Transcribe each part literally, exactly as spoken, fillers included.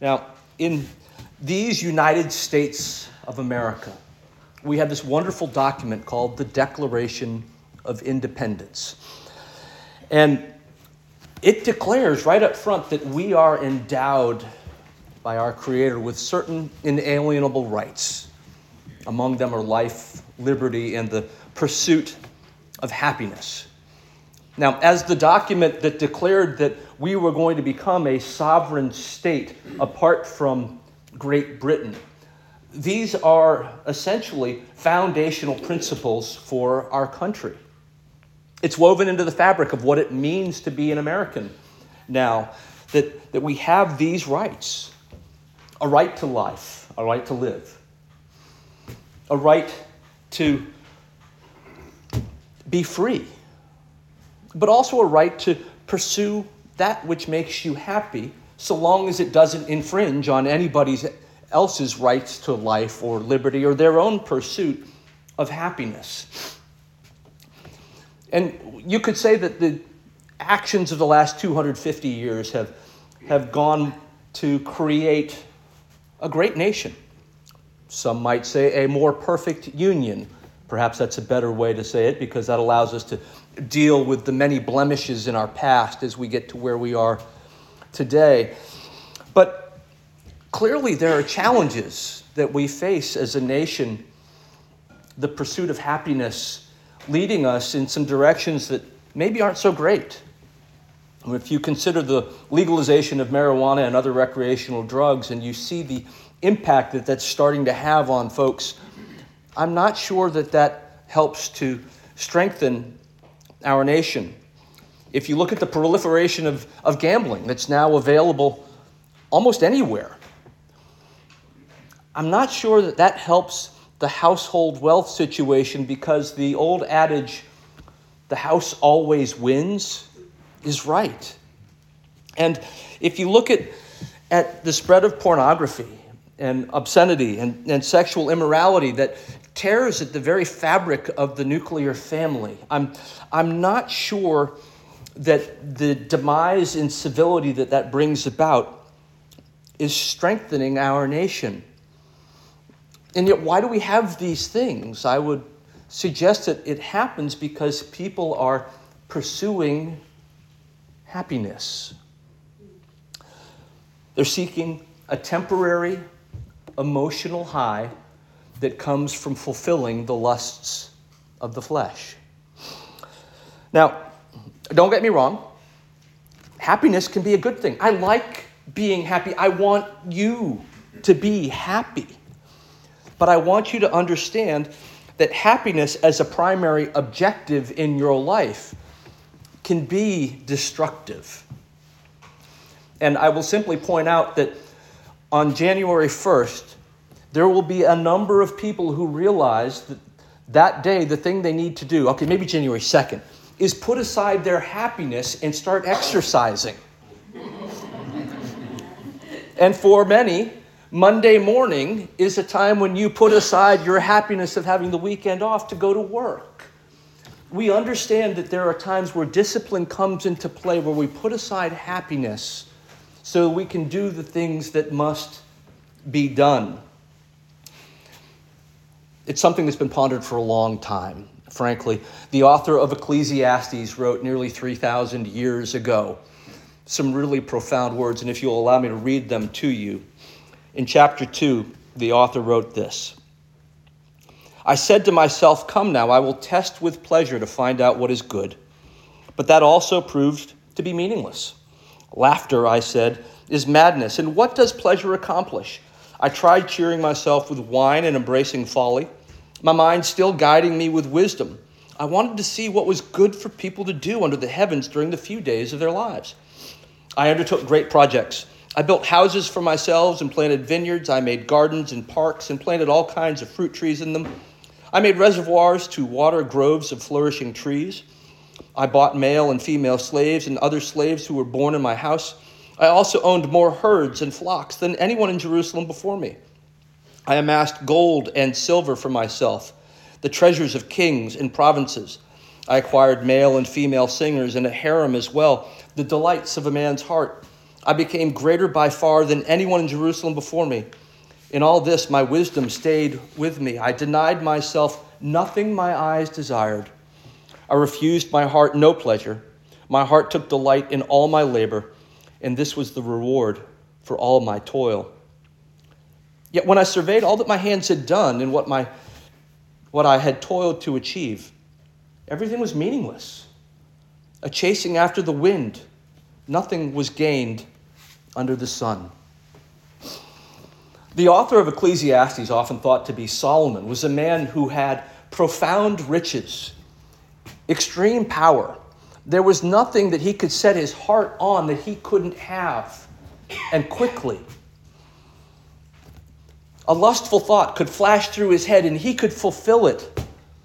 Now, in these United States of America, we have this wonderful document called the Declaration of Independence. And it declares right up front that we are endowed by our Creator with certain inalienable rights. Among them are life, liberty, and the pursuit of happiness. Now, as the document that declared that we were going to become a sovereign state apart from Great Britain, these are essentially foundational principles for our country. It's woven into the fabric of what it means to be an American now, that, that we have these rights. A right to life, a right to live, a right to be free, but also a right to pursue that which makes you happy, so long as it doesn't infringe on anybody else's rights to life or liberty or their own pursuit of happiness. And you could say that the actions of the last two hundred fifty years have, have gone to create a great nation. Some might say a more perfect union. Perhaps that's a better way to say it, because that allows us to deal with the many blemishes in our past as we get to where we are today. But clearly there are challenges that we face as a nation, the pursuit of happiness leading us in some directions that maybe aren't so great. If you consider the legalization of marijuana and other recreational drugs, and you see the impact that that's starting to have on folks, I'm not sure that that helps to strengthen our nation. If you look at the proliferation of, of gambling that's now available almost anywhere, I'm not sure that that helps the household wealth situation, because the old adage, the house always wins, is right. And if you look at, at the spread of pornography and obscenity and, and sexual immorality that tears at the very fabric of the nuclear family, I'm, I'm not sure that the demise in civility that that brings about is strengthening our nation. And yet, why do we have these things? I would suggest that it happens because people are pursuing happiness. They're seeking a temporary emotional high that comes from fulfilling the lusts of the flesh. Now, don't get me wrong. Happiness can be a good thing. I like being happy. I want you to be happy. But I want you to understand that happiness as a primary objective in your life can be destructive. And I will simply point out that on January first, there will be a number of people who realize that that day, the thing they need to do, okay, maybe January second, is put aside their happiness and start exercising. And for many, Monday morning is a time when you put aside your happiness of having the weekend off to go to work. We understand that there are times where discipline comes into play, where we put aside happiness so we can do the things that must be done. It's something that's been pondered for a long time, frankly. The author of Ecclesiastes wrote nearly three thousand years ago some really profound words, and if you'll allow me to read them to you. In chapter two, the author wrote this: I said to myself, come now, I will test with pleasure to find out what is good. But that also proved to be meaningless. Laughter, I said, is madness. And what does pleasure accomplish? I tried cheering myself with wine and embracing folly, my mind still guiding me with wisdom. I wanted to see what was good for people to do under the heavens during the few days of their lives. I undertook great projects. I built houses for myself and planted vineyards. I made gardens and parks and planted all kinds of fruit trees in them. I made reservoirs to water groves of flourishing trees. I bought male and female slaves and other slaves who were born in my house. I also owned more herds and flocks than anyone in Jerusalem before me. I amassed gold and silver for myself, the treasures of kings and provinces. I acquired male and female singers and a harem as well, the delights of a man's heart. I became greater by far than anyone in Jerusalem before me. In all this, my wisdom stayed with me. I denied myself nothing my eyes desired. I refused my heart no pleasure. My heart took delight in all my labor, and this was the reward for all my toil. Yet when I surveyed all that my hands had done and what my what I had toiled to achieve, everything was meaningless, a chasing after the wind. Nothing was gained under the sun. The author of Ecclesiastes, often thought to be Solomon, was a man who had profound riches, extreme power. There was nothing that he could set his heart on that he couldn't have, and quickly. A lustful thought could flash through his head and he could fulfill it.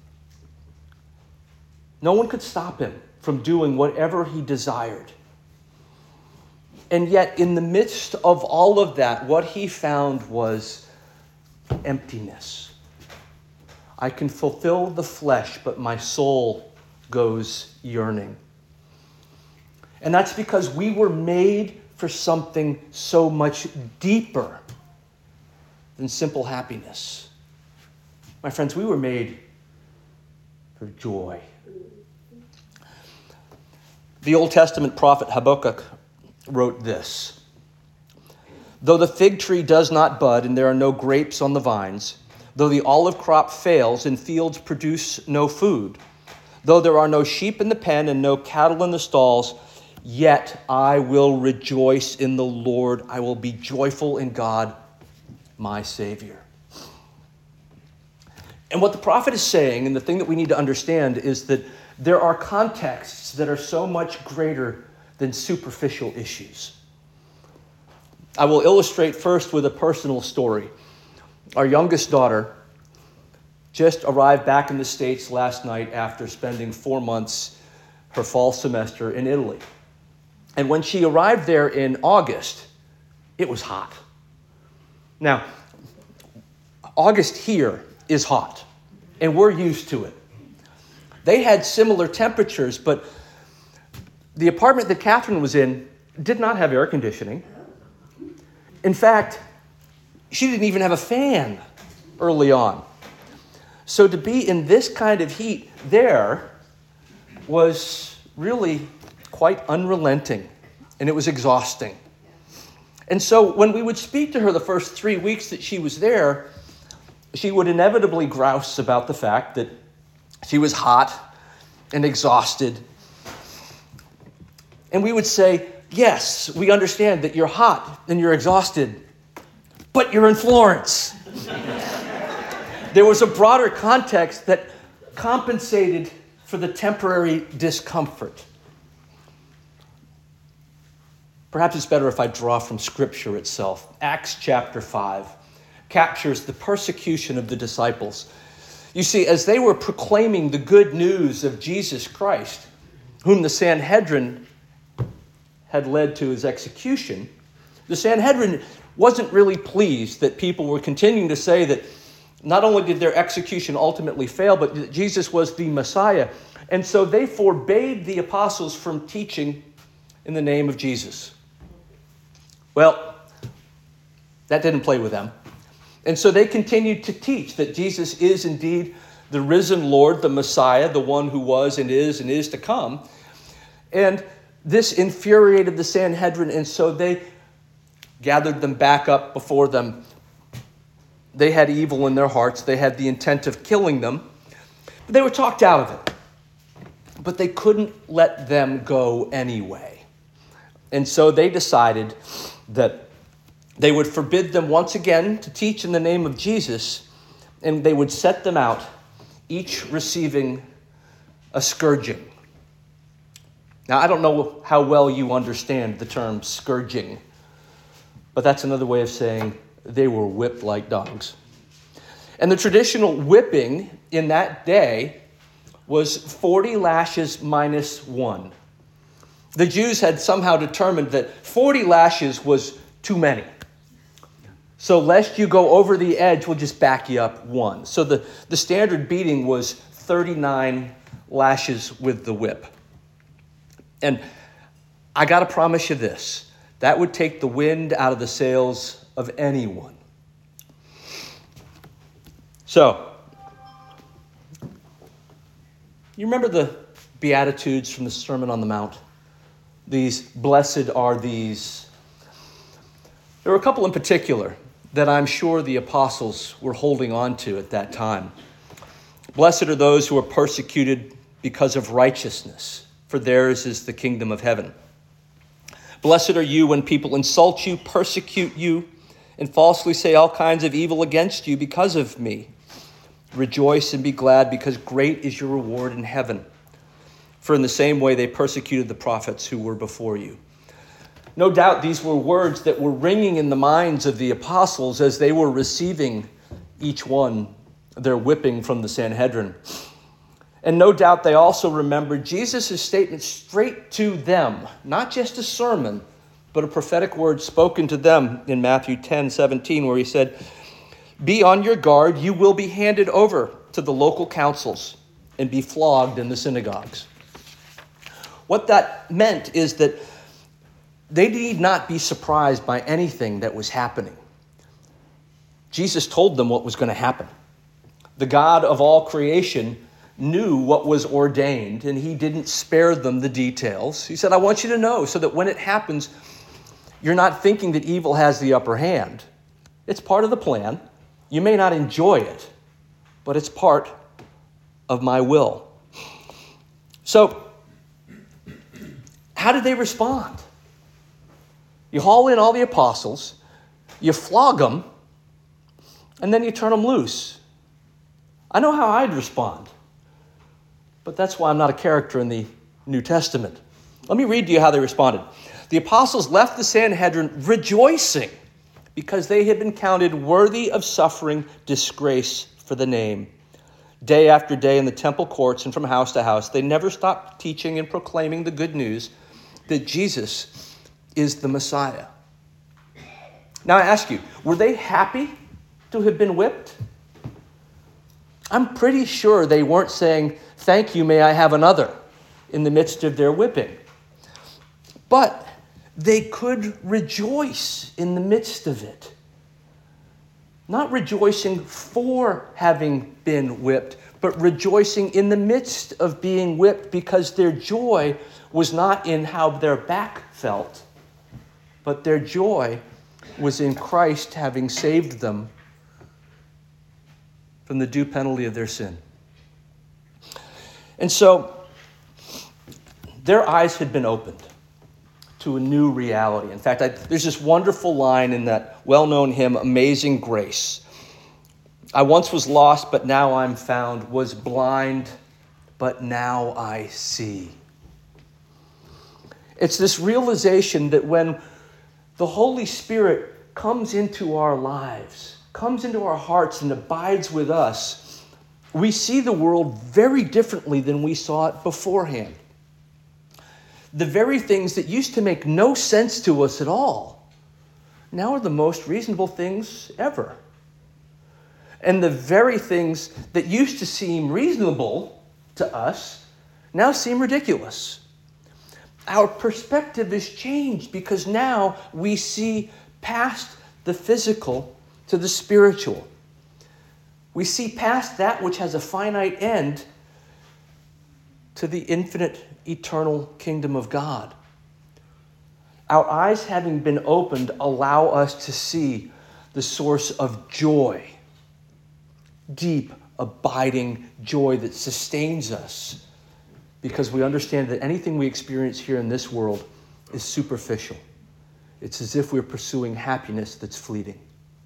No one could stop him from doing whatever he desired. And yet, in the midst of all of that, what he found was emptiness. I can fulfill the flesh, but my soul goes yearning. And that's because we were made for something so much deeper than simple happiness. My friends, we were made for joy. The Old Testament prophet Habakkuk wrote this: though the fig tree does not bud and there are no grapes on the vines, though the olive crop fails and fields produce no food, though there are no sheep in the pen and no cattle in the stalls, yet I will rejoice in the Lord. I will be joyful in God, my Savior. And what the prophet is saying, and the thing that we need to understand, is that there are contexts that are so much greater than superficial issues. I will illustrate first with a personal story. Our youngest daughter just arrived back in the States last night after spending four months her fall semester in Italy. And when she arrived there in August, it was hot. Now, August here is hot, and we're used to it. They had similar temperatures, but the apartment that Catherine was in did not have air conditioning. In fact, she didn't even have a fan early on. So to be in this kind of heat there was really quite unrelenting, and it was exhausting. And so when we would speak to her the first three weeks that she was there, she would inevitably grouse about the fact that she was hot and exhausted. And we would say, yes, we understand that you're hot and you're exhausted, but you're in Florence. There was a broader context that compensated for the temporary discomfort. Perhaps it's better if I draw from Scripture itself. Acts chapter five captures the persecution of the disciples. You see, as they were proclaiming the good news of Jesus Christ, whom the Sanhedrin had led to his execution, the Sanhedrin wasn't really pleased that people were continuing to say that not only did their execution ultimately fail, but that Jesus was the Messiah. And so they forbade the apostles from teaching in the name of Jesus. Well, that didn't play with them. And so they continued to teach that Jesus is indeed the risen Lord, the Messiah, the one who was and is and is to come. And this infuriated the Sanhedrin, and so they gathered them back up before them. They had evil in their hearts. They had the intent of killing them. But they were talked out of it. But they couldn't let them go anyway. And so they decided that they would forbid them once again to teach in the name of Jesus, and they would set them out, each receiving a scourging. Now, I don't know how well you understand the term scourging, but that's another way of saying they were whipped like dogs. And the traditional whipping in that day was forty lashes minus one. The Jews had somehow determined that forty lashes was too many. So lest you go over the edge, we'll just back you up one. So the, the standard beating was thirty-nine lashes with the whip. And I got to promise you this. That would take the wind out of the sails of anyone. So, you remember the Beatitudes from the Sermon on the Mount? These blessed are these. There were a couple in particular that I'm sure the apostles were holding on to at that time. Blessed are those who are persecuted because of righteousness, for theirs is the kingdom of heaven. Blessed are you when people insult you, persecute you, and falsely say all kinds of evil against you because of me. Rejoice and be glad, because great is your reward in heaven. For in the same way they persecuted the prophets who were before you. No doubt these were words that were ringing in the minds of the apostles as they were receiving each one their whipping from the Sanhedrin. And no doubt they also remembered Jesus' statement straight to them, not just a sermon, but a prophetic word spoken to them in Matthew ten seventeen, where he said, "Be on your guard, you will be handed over to the local councils and be flogged in the synagogues." What that meant is that they need not be surprised by anything that was happening. Jesus told them what was going to happen. The God of all creation knew what was ordained, and he didn't spare them the details. He said, I want you to know so that when it happens, you're not thinking that evil has the upper hand. It's part of the plan. You may not enjoy it, but it's part of my will. So, how did they respond? You haul in all the apostles, you flog them, and then you turn them loose. I know how I'd respond, but that's why I'm not a character in the New Testament. Let me read to you how they responded. The apostles left the Sanhedrin rejoicing because they had been counted worthy of suffering disgrace for the name. Day after day in the temple courts and from house to house, they never stopped teaching and proclaiming the good news that Jesus is the Messiah. Now I ask you, were they happy to have been whipped? I'm pretty sure they weren't saying, "Thank you, may I have another," in the midst of their whipping. But they could rejoice in the midst of it. Not rejoicing for having been whipped, but rejoicing in the midst of being whipped, because their joy was not in how their back felt, but their joy was in Christ having saved them from the due penalty of their sin. And so their eyes had been opened to a new reality. In fact, I, there's this wonderful line in that well-known hymn, Amazing Grace. I once was lost, but now I'm found, was blind, but now I see. It's this realization that when the Holy Spirit comes into our lives, comes into our hearts and abides with us, we see the world very differently than we saw it beforehand. The very things that used to make no sense to us at all now are the most reasonable things ever. And the very things that used to seem reasonable to us now seem ridiculous. Our perspective is changed because now we see past the physical to the spiritual. We see past that which has a finite end to the infinite, eternal kingdom of God. Our eyes, having been opened, allow us to see the source of joy, deep, abiding joy that sustains us, because we understand that anything we experience here in this world is superficial. It's as if we're pursuing happiness that's fleeting.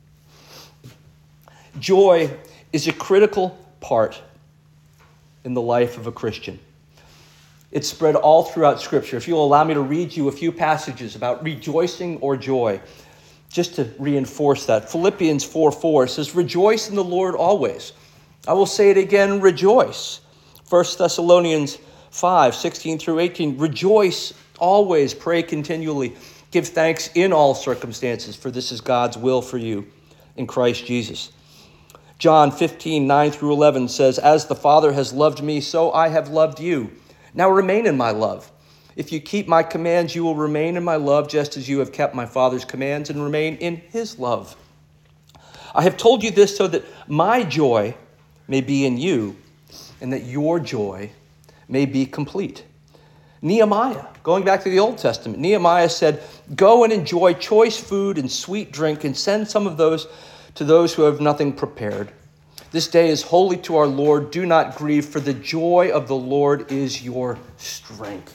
Joy is a critical part in the life of a Christian. It's spread all throughout Scripture. If you'll allow me to read you a few passages about rejoicing or joy, just to reinforce that. Philippians four four says, "Rejoice in the Lord always. I will say it again, rejoice." First Thessalonians five sixteen through eighteen, "Rejoice always, pray continually, give thanks in all circumstances, for this is God's will for you in Christ Jesus." John fifteen nine through eleven says, "As the Father has loved me, so I have loved you. Now remain in my love. If you keep my commands, you will remain in my love, just as you have kept my Father's commands and remain in his love. I have told you this so that my joy may be in you and that your joy may be complete. Nehemiah, going back to the Old Testament, Nehemiah said, go and enjoy choice food and sweet drink and send some of those to those who have nothing prepared. This day is holy to our Lord. Do not grieve, for the joy of the Lord is your strength.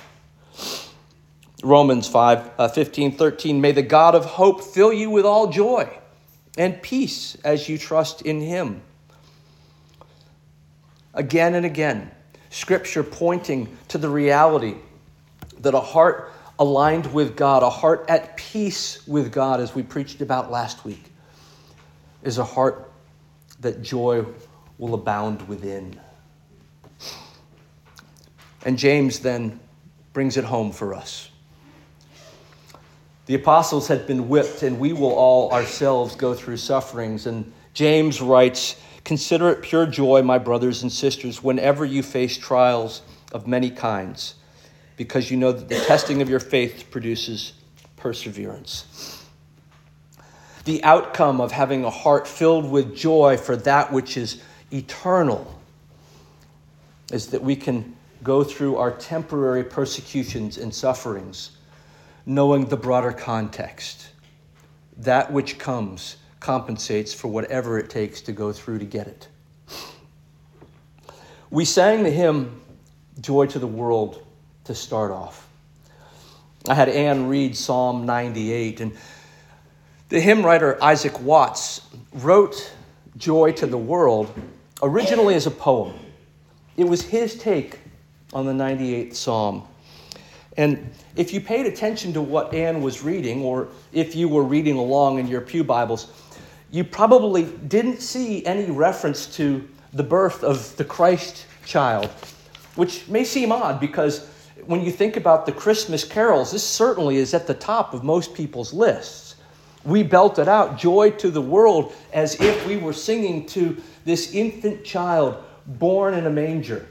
Romans five, uh, fifteen, thirteen, may the God of hope fill you with all joy and peace as you trust in him. Again and again, Scripture pointing to the reality that a heart aligned with God, a heart at peace with God, as we preached about last week, is a heart that joy will abound within. And James then brings it home for us. The apostles had been whipped, and we will all ourselves go through sufferings. And James writes, consider it pure joy, my brothers and sisters, whenever you face trials of many kinds, because you know that the testing of your faith produces perseverance. The outcome of having a heart filled with joy for that which is eternal is that we can go through our temporary persecutions and sufferings, knowing the broader context. That which comes compensates for whatever it takes to go through to get it. We sang the hymn, Joy to the World, to start off. I had Ann read Psalm ninety-eight, and the hymn writer Isaac Watts wrote Joy to the World originally as a poem. It was his take on the ninety-eighth Psalm. And if you paid attention to what Ann was reading, or if you were reading along in your pew Bibles, you probably didn't see any reference to the birth of the Christ child, which may seem odd because when you think about the Christmas carols, this certainly is at the top of most people's lists. We belted out joy to the world as if we were singing to this infant child born in a manger.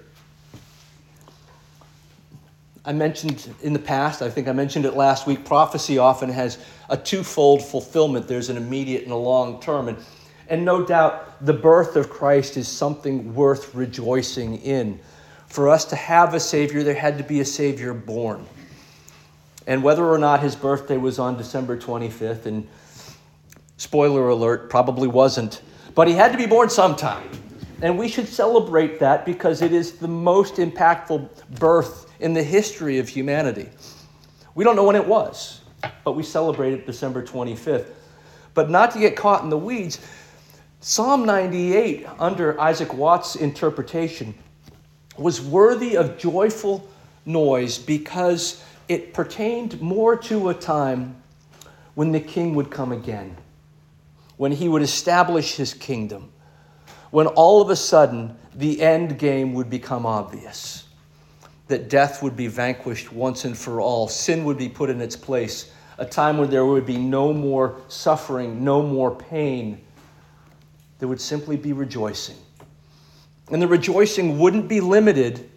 I mentioned in the past, I think I mentioned it last week, prophecy often has a twofold fulfillment. There's an immediate and a long term. And, and no doubt the birth of Christ is something worth rejoicing in. For us to have a Savior, there had to be a Savior born. And whether or not his birthday was on December twenty-fifth, and spoiler alert, probably wasn't, but he had to be born sometime. And we should celebrate that because it is the most impactful birth in the history of humanity. We don't know when it was, but we celebrate it December twenty-fifth. But not to get caught in the weeds, Psalm ninety-eight, under Isaac Watts' interpretation, was worthy of joyful noise because it pertained more to a time when the king would come again, when he would establish his kingdom, when all of a sudden the end game would become obvious. That death would be vanquished once and for all. Sin would be put in its place. A time when there would be no more suffering, no more pain. There would simply be rejoicing. And the rejoicing wouldn't be limited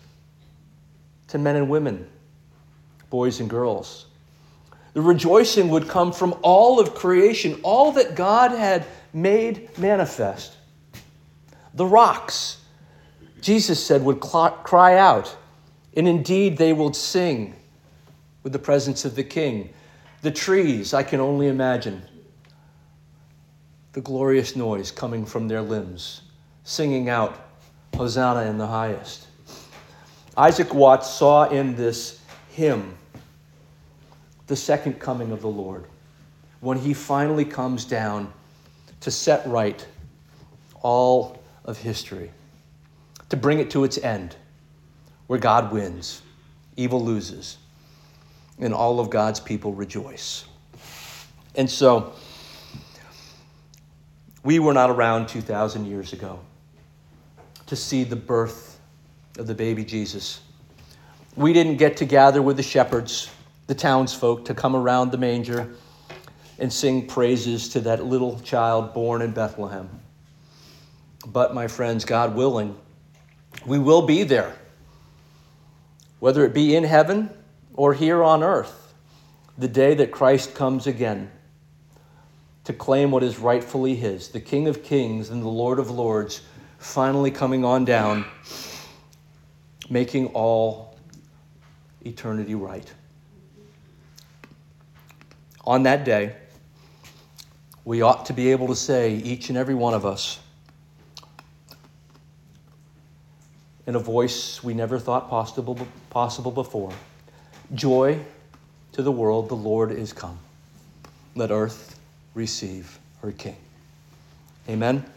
to men and women, boys and girls. The rejoicing would come from all of creation, all that God had made manifest. The rocks, Jesus said, would cry out. And indeed, they will sing with the presence of the King. The trees, I can only imagine the glorious noise coming from their limbs, singing out, Hosanna in the highest. Isaac Watts saw in this hymn the second coming of the Lord, when he finally comes down to set right all of history, to bring it to its end, where God wins, evil loses, and all of God's people rejoice. And so, we were not around two thousand years ago to see the birth of the baby Jesus. We didn't get to gather with the shepherds, the townsfolk, to come around the manger and sing praises to that little child born in Bethlehem. But, my friends, God willing, we will be there whether it be in heaven or here on earth, the day that Christ comes again to claim what is rightfully his, the King of Kings and the Lord of Lords, finally coming on down, making all eternity right. On that day, we ought to be able to say, each and every one of us, in a voice we never thought possible, possible before, joy to the world, the Lord is come. Let earth receive her King. Amen.